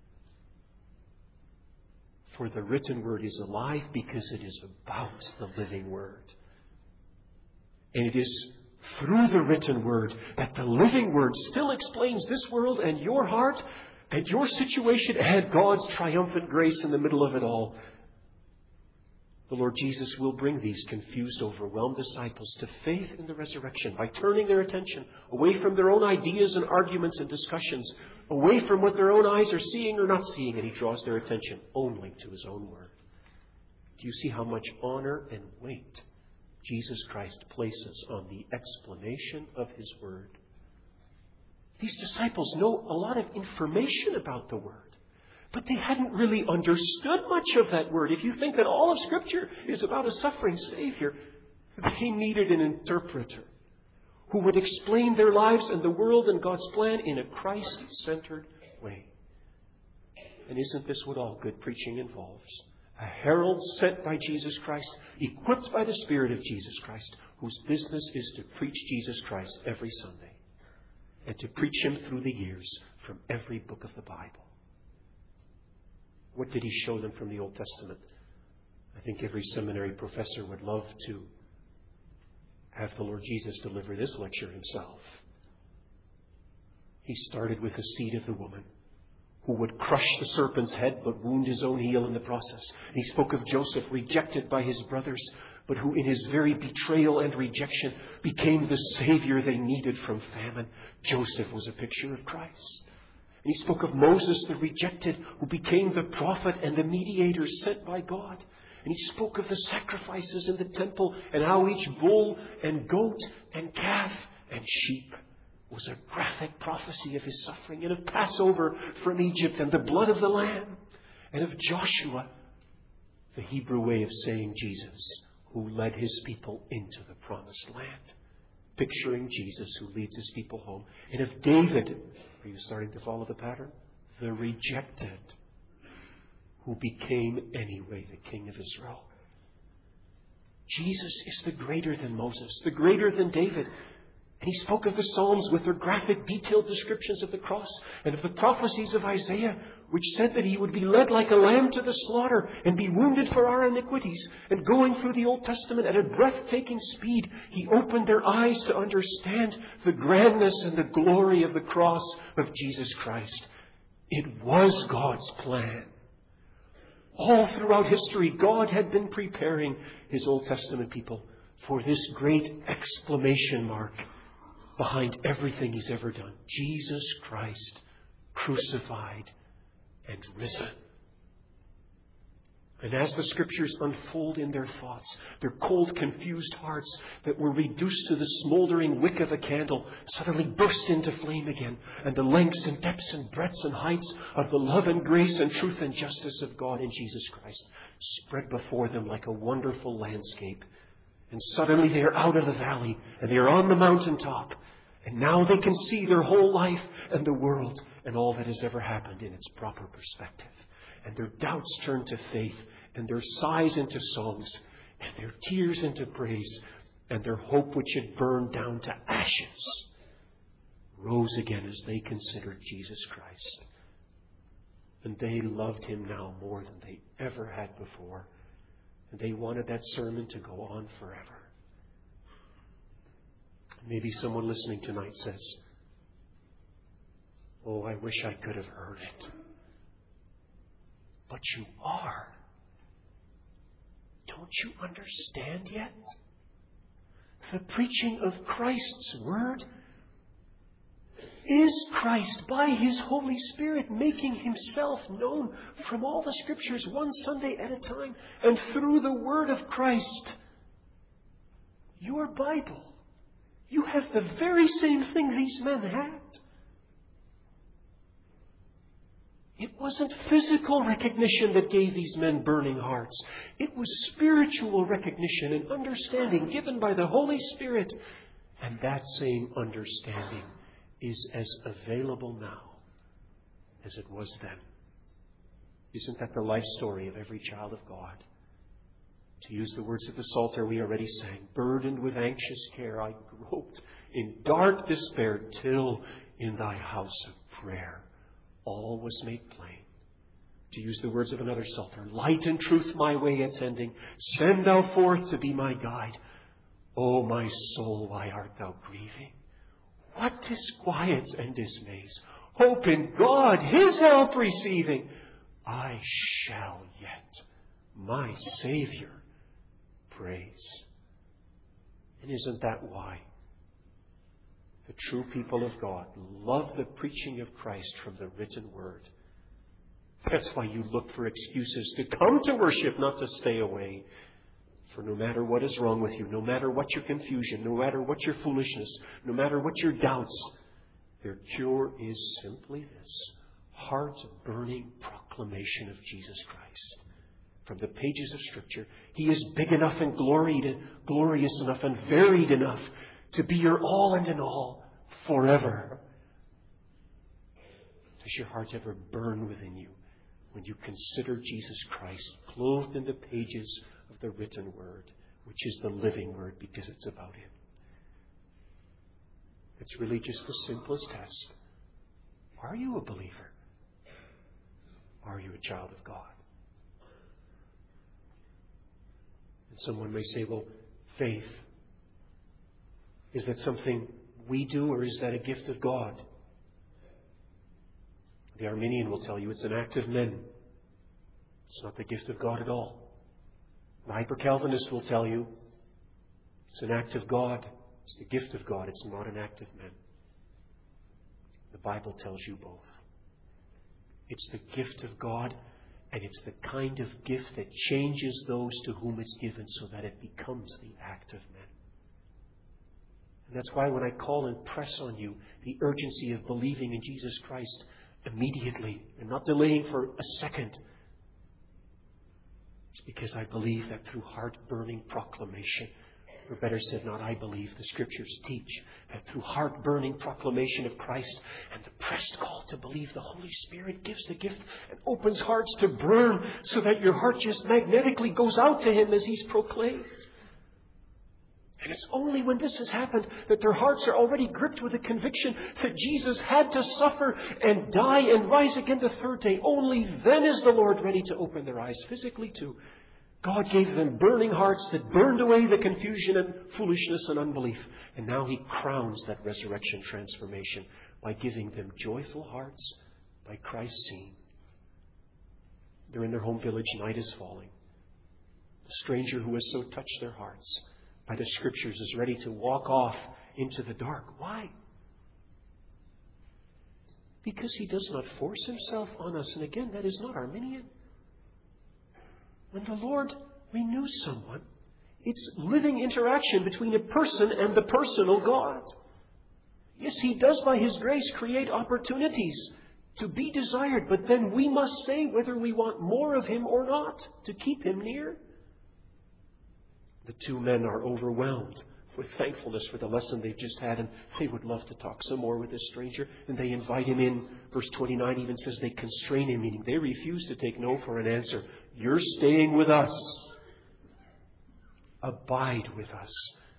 For the written Word is alive because it is about the living Word. And it is through the written Word that the living Word still explains this world and your heart and your situation and God's triumphant grace in the middle of it all. The Lord Jesus will bring these confused, overwhelmed disciples to faith in the resurrection by turning their attention away from their own ideas and arguments and discussions, away from what their own eyes are seeing or not seeing, and He draws their attention only to His own Word. Do you see how much honor and weight Jesus Christ places on the explanation of His Word? These disciples know a lot of information about the Word, but they hadn't really understood much of that Word. If you think that all of Scripture is about a suffering Savior, they needed an interpreter who would explain their lives and the world and God's plan in a Christ-centered way. And isn't this what all good preaching involves? A herald sent by Jesus Christ, equipped by the Spirit of Jesus Christ, whose business is to preach Jesus Christ every Sunday and to preach Him through the years from every book of the Bible. What did He show them from the Old Testament? I think every seminary professor would love to have the Lord Jesus deliver this lecture himself. He started with the seed of the woman, who would crush the serpent's head but wound his own heel in the process. And He spoke of Joseph, rejected by his brothers, but who in his very betrayal and rejection became the Savior they needed from famine. Joseph was a picture of Christ. And He spoke of Moses, the rejected, who became the prophet and the mediator sent by God. And He spoke of the sacrifices in the temple and how each bull and goat and calf and sheep was a graphic prophecy of His suffering, and of Passover from Egypt and the blood of the Lamb, and of Joshua, the Hebrew way of saying Jesus, who led His people into the promised land, picturing Jesus who leads His people home, and of David. Are you starting to follow the pattern? The rejected, who became anyway the King of Israel. Jesus is the greater than Moses, the greater than David. And He spoke of the Psalms with their graphic, detailed descriptions of the cross, and of the prophecies of Isaiah, which said that He would be led like a lamb to the slaughter and be wounded for our iniquities. And going through the Old Testament at a breathtaking speed, He opened their eyes to understand the grandness and the glory of the cross of Jesus Christ. It was God's plan. All throughout history, God had been preparing His Old Testament people for this great exclamation mark behind everything He's ever done. Jesus Christ, crucified and risen. And as the Scriptures unfold in their thoughts, their cold, confused hearts that were reduced to the smoldering wick of a candle suddenly burst into flame again. And the lengths and depths and breadths and heights of the love and grace and truth and justice of God in Jesus Christ spread before them like a wonderful landscape. And suddenly they are out of the valley and they are on the mountaintop. And now they can see their whole life and the world and all that has ever happened in its proper perspective. and their doubts turned to faith, and their sighs into songs, and their tears into praise, and their hope which had burned down to ashes rose again as they considered Jesus Christ. And they loved Him now more than they ever had before. And they wanted that sermon to go on forever. Maybe someone listening tonight says, "Oh, I wish I could have heard it." But you are. Don't you understand yet? The preaching of Christ's Word is Christ by His Holy Spirit making Himself known from all the Scriptures one Sunday at a time, and through the Word of Christ. Your Bible. You have the very same thing these men had. It wasn't physical recognition that gave these men burning hearts. It was spiritual recognition and understanding given by the Holy Spirit. And that same understanding is as available now as it was then. Isn't that the life story of every child of God? To use the words of the Psalter we already sang, burdened with anxious care, I groped in dark despair till in Thy house of prayer all was made plain. To use the words of another Psalter, light and truth my way attending, send Thou forth to be my guide. O my soul, why art thou grieving? What disquiets and dismays? Hope in God, His help receiving. I shall yet my Savior praise. And isn't that why the true people of God love the preaching of Christ from the written Word? That's why you look for excuses to come to worship, not to stay away. For no matter what is wrong with you, no matter what your confusion, no matter what your foolishness, no matter what your doubts, their cure is simply this: heart-burning proclamation of Jesus Christ. From the pages of Scripture, He is big enough and gloried, glorious enough and varied enough to be your all and in all forever. Does your heart ever burn within you when you consider Jesus Christ clothed in the pages of the written Word, which is the living Word because it's about Him? It's really just the simplest test. Are you a believer? Are you a child of God? And someone may say, well, faith, is that something we do, or is that a gift of God? The Arminian will tell you it's an act of men. It's not the gift of God at all. The Hyper-Calvinist will tell you it's an act of God. It's the gift of God. It's not an act of men. The Bible tells you both. It's the gift of God, and it's the kind of gift that changes those to whom it's given so that it becomes the act of men. And that's why when I call and press on you the urgency of believing in Jesus Christ immediately and not delaying for a second, it's because I believe that through heart-burning proclamation, or better said, not I believe, the Scriptures teach that through heart-burning proclamation of Christ and the pressed call to believe, the Holy Spirit gives the gift and opens hearts to burn so that your heart just magnetically goes out to Him as He's proclaimed. And it's only when this has happened that their hearts are already gripped with the conviction that Jesus had to suffer and die and rise again the third day. Only then is the Lord ready to open their eyes physically too. God gave them burning hearts that burned away the confusion and foolishness and unbelief. And now He crowns that resurrection transformation by giving them joyful hearts by Christ's seen. They're in their home village, night is falling. The stranger who has so touched their hearts by the Scriptures is ready to walk off into the dark. Why? Because He does not force Himself on us. And again, that is not Arminian. When the Lord renews someone, it's living interaction between a person and the personal God. Yes, He does by His grace create opportunities to be desired, but then we must say whether we want more of Him or not to keep Him near. The two men are overwhelmed, with thankfulness for the lesson they've just had, and they would love to talk some more with this stranger. And they invite him in. Verse twenty-nine even says they constrain him, meaning they refuse to take no for an answer. You're staying with us. Abide with us.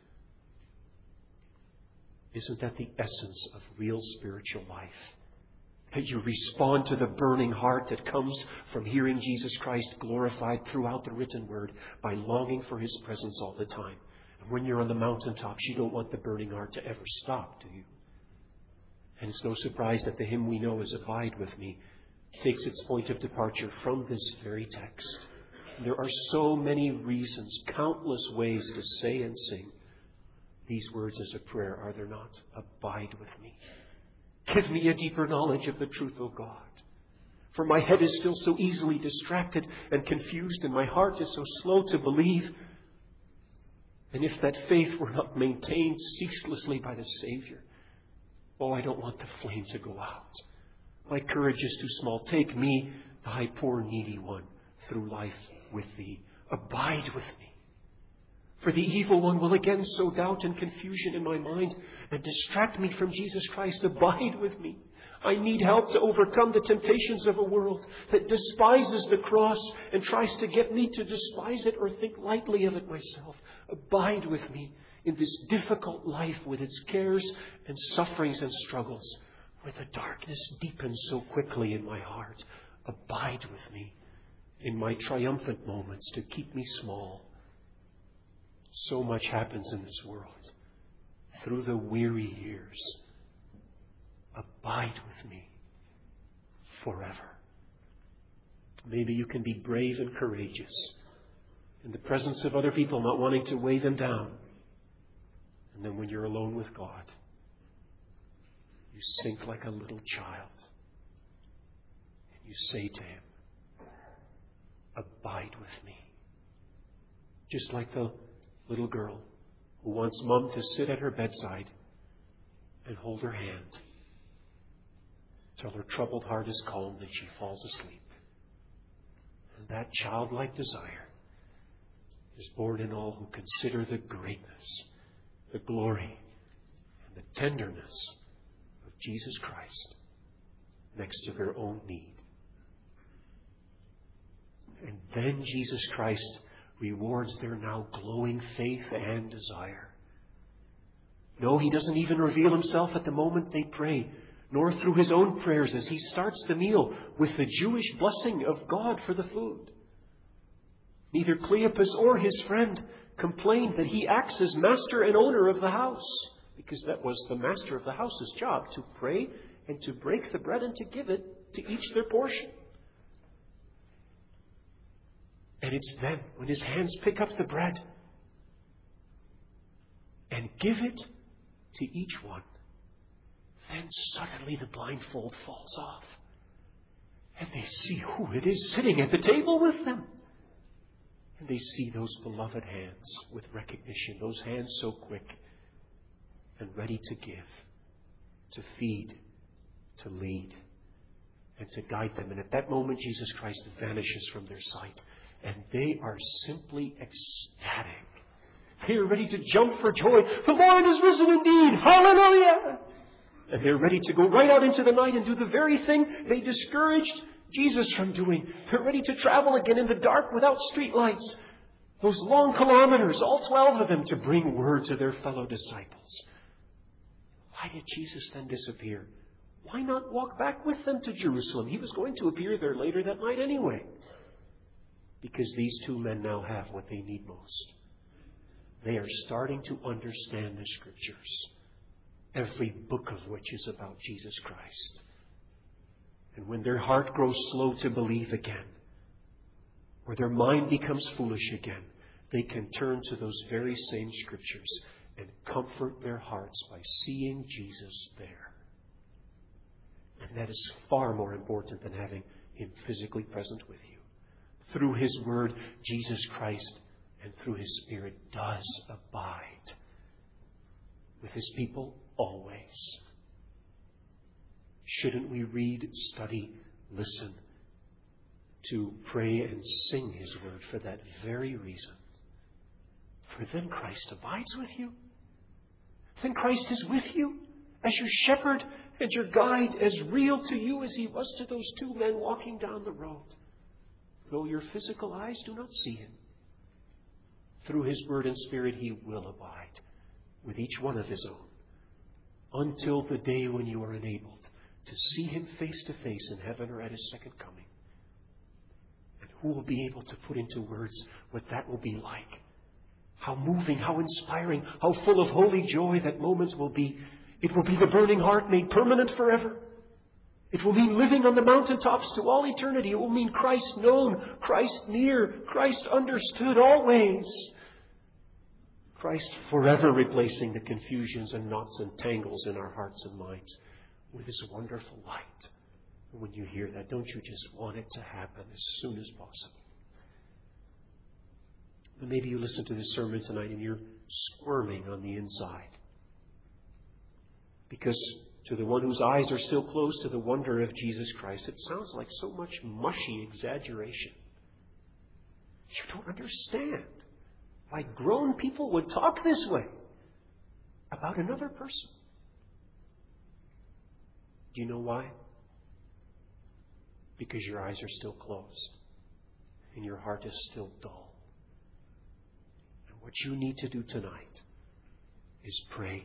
Isn't that the essence of real spiritual life? That you respond to the burning heart that comes from hearing Jesus Christ glorified throughout the written word by longing for His presence all the time. And when you're on the mountaintops, you don't want the burning heart to ever stop, do you? And it's no surprise that the hymn we know as Abide With Me takes its point of departure from this very text. And there are so many reasons, countless ways to say and sing these words as a prayer, are there not? Abide with me. Give me a deeper knowledge of the truth, O God. For my head is still so easily distracted and confused, and my heart is so slow to believe. And if that faith were not maintained ceaselessly by the Savior, oh, I don't want the flame to go out. My courage is too small. Take me, thy poor needy one, through life with thee. Abide with me. For the evil one will again sow doubt and confusion in my mind and distract me from Jesus Christ. Abide with me. I need help to overcome the temptations of a world that despises the cross and tries to get me to despise it or think lightly of it myself. Abide with me in this difficult life with its cares and sufferings and struggles, where the darkness deepens so quickly in my heart. Abide with me in my triumphant moments to keep me small. So much happens in this world through the weary years. Abide with me forever. Maybe you can be brave and courageous in the presence of other people, not wanting to weigh them down. And then when you're alone with God, you sink like a little child. And you say to Him, abide with me. Just like the little girl who wants Mom to sit at her bedside and hold her hand till her troubled heart is calmed and she falls asleep. And that childlike desire is born in all who consider the greatness, the glory, and the tenderness of Jesus Christ next to their own need. And then Jesus Christ rewards their now glowing faith and desire. No, He doesn't even reveal Himself at the moment they pray, nor through His own prayers as He starts the meal with the Jewish blessing of God for the food. Neither Cleopas or his friend complained that He acts as master and owner of the house, because that was the master of the house's job, to pray and to break the bread and to give it to each their portion. And it's then when His hands pick up the bread and give it to each one, then suddenly the blindfold falls off. And they see who it is sitting at the table with them. And they see those beloved hands with recognition, those hands so quick and ready to give, to feed, to lead, and to guide them. And at that moment, Jesus Christ vanishes from their sight. And they are simply ecstatic. They are ready to jump for joy. The Lord is risen indeed. Hallelujah! And they're ready to go right out into the night and do the very thing they discouraged Jesus from doing. They're ready to travel again in the dark without street lights. Those long kilometers, all twelve of them, to bring word to their fellow disciples. Why did Jesus then disappear? Why not walk back with them to Jerusalem? He was going to appear there later that night anyway. Because these two men now have what they need most. They are starting to understand the Scriptures, every book of which is about Jesus Christ. And when their heart grows slow to believe again, or their mind becomes foolish again, they can turn to those very same Scriptures and comfort their hearts by seeing Jesus there. And that is far more important than having Him physically present with you. Through His Word, Jesus Christ, and through His Spirit, does abide with His people always. Shouldn't we read, study, listen, to pray and sing His Word for that very reason? For then Christ abides with you. then Christ is with you as your shepherd and your guide, as real to you as He was to those two men walking down the road. Though your physical eyes do not see Him, through His Word and Spirit He will abide with each one of His own, until the day when you are enabled to see Him face to face in heaven or at His second coming. And who will be able to put into words what that will be like? How moving, how inspiring, how full of holy joy that moment will be. It will be the burning heart made permanent forever. It will mean living on the mountaintops to all eternity. It will mean Christ known, Christ near, Christ understood always. Christ forever replacing the confusions and knots and tangles in our hearts and minds with His wonderful light. And when you hear that, don't you just want it to happen as soon as possible? But maybe you listen to this sermon tonight and you're squirming on the inside. Because to the one whose eyes are still closed to the wonder of Jesus Christ, it sounds like so much mushy exaggeration. You don't understand why grown people would talk this way about another person. Do you know why? Because your eyes are still closed and your heart is still dull. And what you need to do tonight is pray,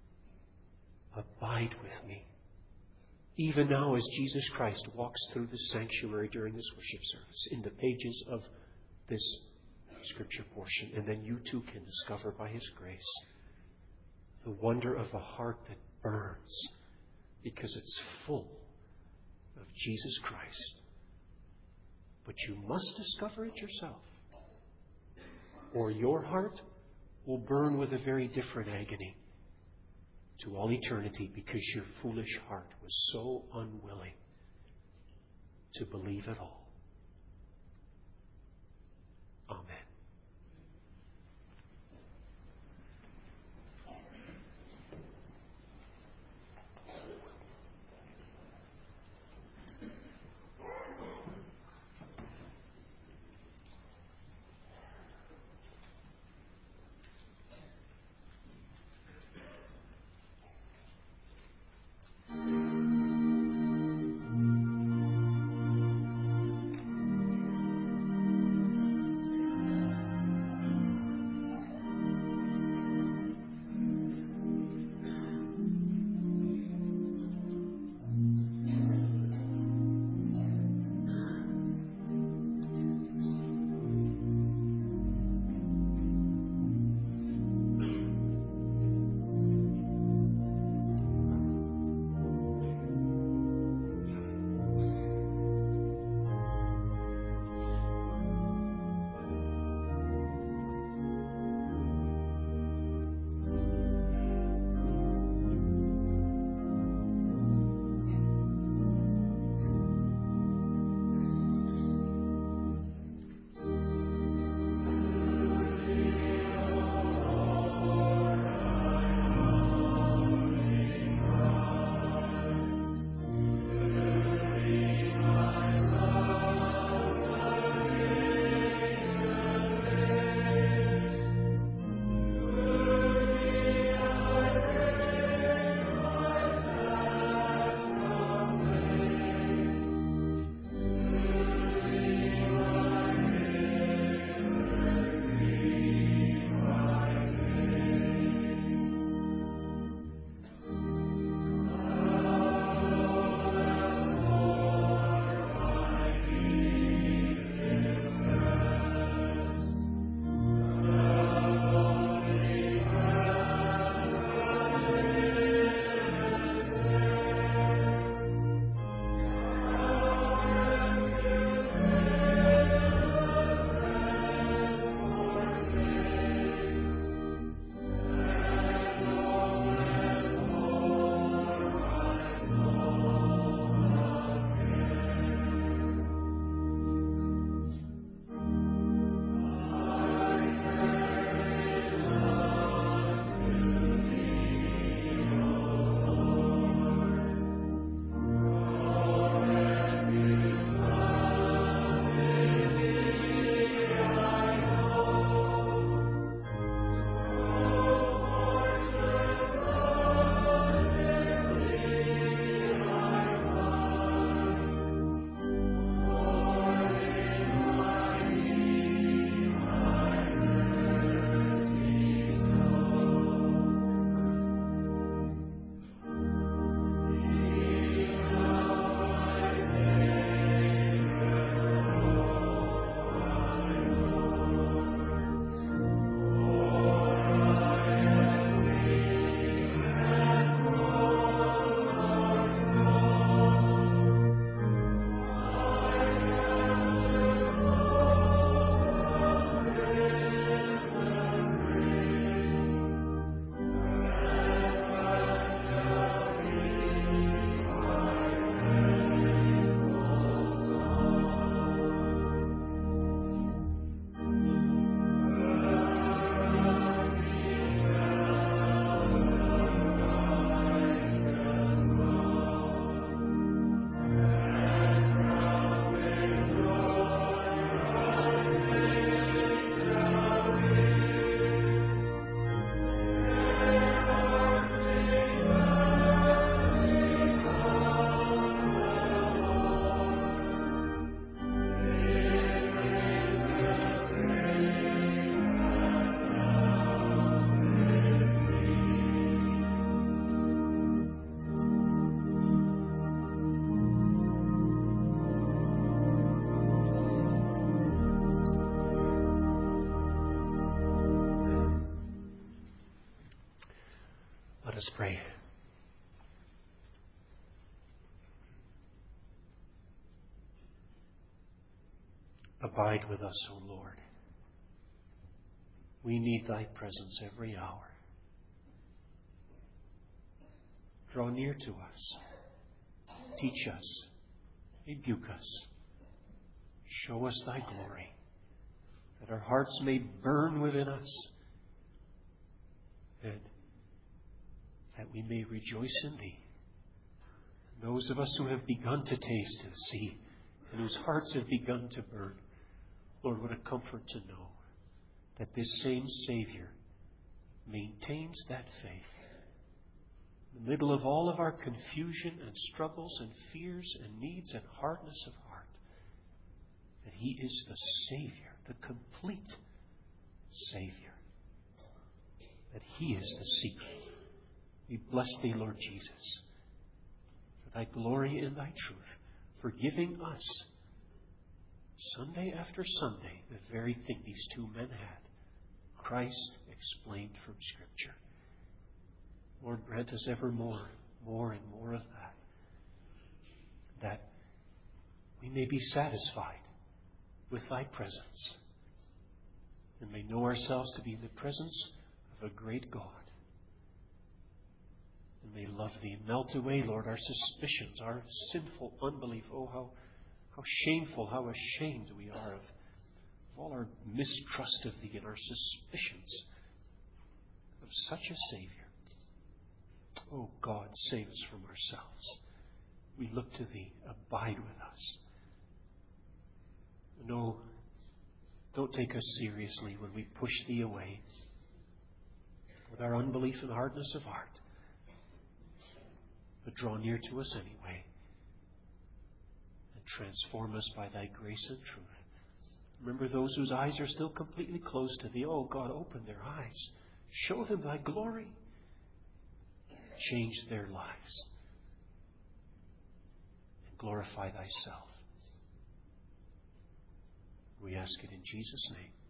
abide with me. Even now as Jesus Christ walks through the sanctuary during this worship service, in the pages of this Scripture portion, and then you too can discover by His grace the wonder of a heart that burns because it's full of Jesus Christ. But you must discover it yourself, or your heart will burn with a very different agony to all eternity, because your foolish heart was so unwilling to believe at all. Amen. us pray. Abide with us, O Lord. We need Thy presence every hour. Draw near to us. Teach us. Rebuke us. Show us Thy glory, that our hearts may burn within us, and that we may rejoice in Thee. Those of us who have begun to taste and see, and whose hearts have begun to burn, Lord, what a comfort to know that this same Savior maintains that faith. In the middle of all of our confusion and struggles and fears and needs and hardness of heart, that He is the Savior, the complete Savior, that He is the secret. We bless Thee, Lord Jesus, for Thy glory and Thy truth, for giving us Sunday after Sunday the very thing these two men had, Christ explained from Scripture. Lord, grant us ever more, more and more of that, that we may be satisfied with Thy presence and may know ourselves to be in the presence of a great God, and may love Thee and melt away, Lord, our suspicions, our sinful unbelief. Oh, how, how shameful, how ashamed we are of, of all our mistrust of Thee and our suspicions of such a Savior. Oh God, save us from ourselves. We look to Thee. Abide with us. No, don't take us seriously when we push Thee away with our unbelief and hardness of heart. But draw near to us anyway and transform us by Thy grace and truth. Remember those whose eyes are still completely closed to Thee. Oh God, open their eyes. Show them Thy glory. Change their lives. And glorify Thyself. We ask it in Jesus' name.